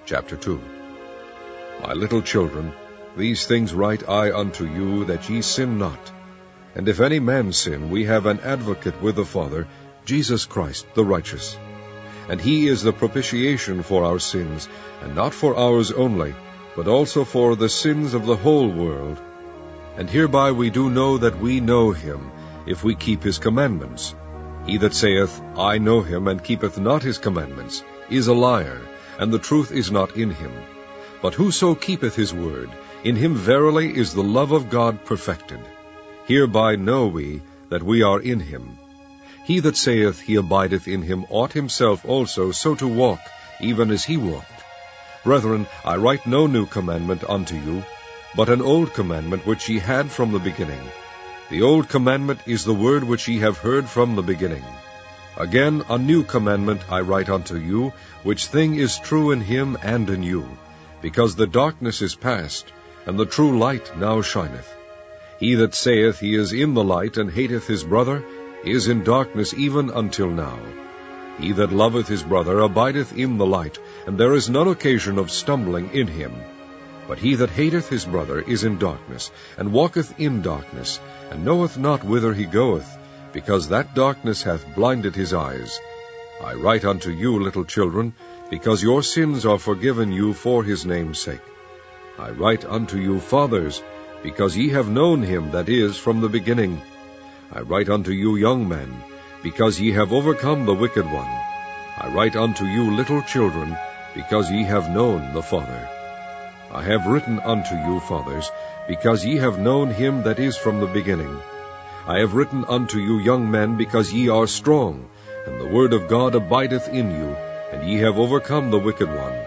Chapter 2. My little children, these things write I unto you, that ye sin not. And if any man sin, we have an advocate with the Father, Jesus Christ the righteous. And he is the propitiation for our sins, and not for ours only, but also for the sins of the whole world. And hereby we do know that we know him, if we keep his commandments. He that saith, I know him, and keepeth not his commandments, is a liar, and the truth is not in him. But whoso keepeth his word, in him verily is the love of God perfected. Hereby know we that we are in him. He that saith he abideth in him ought himself also so to walk, even as he walked. Brethren, I write no new commandment unto you, but an old commandment which ye had from the beginning. The old commandment is the word which ye have heard from the beginning. Again, a new commandment I write unto you, which thing is true in him and in you, because the darkness is past, and the true light now shineth. He that saith he is in the light, and hateth his brother, is in darkness even until now. He that loveth his brother abideth in the light, and there is none occasion of stumbling in him. But he that hateth his brother is in darkness, and walketh in darkness, and knoweth not whither he goeth, because that darkness hath blinded his eyes. I write unto you, little children, because your sins are forgiven you for his name's sake. I write unto you, fathers, because ye have known him that is from the beginning. I write unto you, young men, because ye have overcome the wicked one. I write unto you, little children, because ye have known the Father. I have written unto you, fathers, because ye have known him that is from the beginning. I have written unto you, young men, because ye are strong, and the word of God abideth in you, and ye have overcome the wicked one.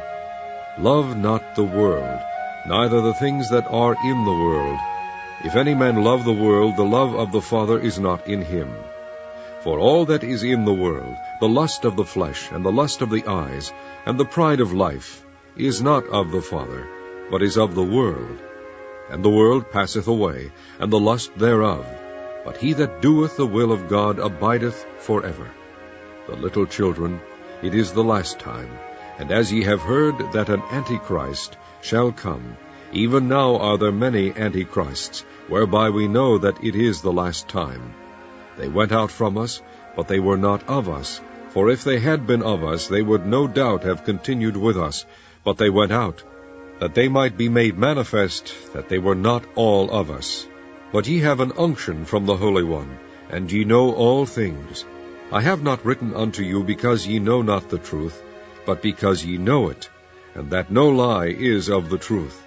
Love not the world, neither the things that are in the world. If any man love the world, the love of the Father is not in him. For all that is in the world, the lust of the flesh, and the lust of the eyes, and the pride of life, is not of the Father, but is of the world. And the world passeth away, and the lust thereof. But he that doeth the will of God abideth forever. The little children, it is the last time. And as ye have heard that an Antichrist shall come, even now are there many Antichrists, whereby we know that it is the last time. They went out from us, but they were not of us. For if they had been of us, they would no doubt have continued with us. But they went out, that they might be made manifest that they were not all of us. But ye have an unction from the Holy One, and ye know all things. I have not written unto you because ye know not the truth, but because ye know it, and that no lie is of the truth.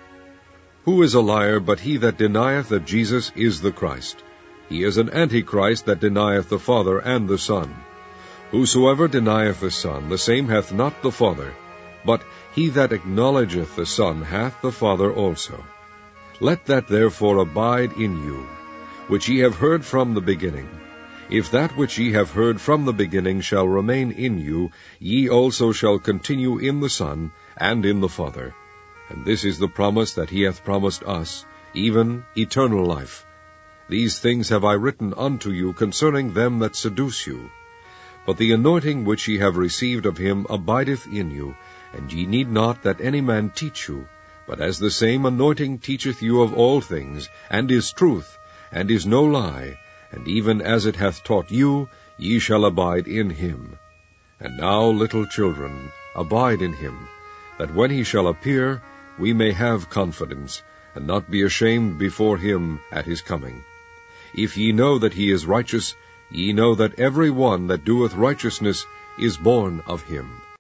Who is a liar but he that denieth that Jesus is the Christ? He is an Antichrist that denieth the Father and the Son. Whosoever denieth the Son, the same hath not the Father. But he that acknowledgeth the Son hath the Father also. Let that therefore abide in you, which ye have heard from the beginning. If that which ye have heard from the beginning shall remain in you, ye also shall continue in the Son and in the Father. And this is the promise that he hath promised us, even eternal life. These things have I written unto you concerning them that seduce you. But the anointing which ye have received of him abideth in you, and ye need not that any man teach you, but as the same anointing teacheth you of all things, and is truth, and is no lie, and even as it hath taught you, ye shall abide in him. And now, little children, abide in him, that when he shall appear, we may have confidence, and not be ashamed before him at his coming. If ye know that he is righteous, ye know that every one that doeth righteousness is born of him.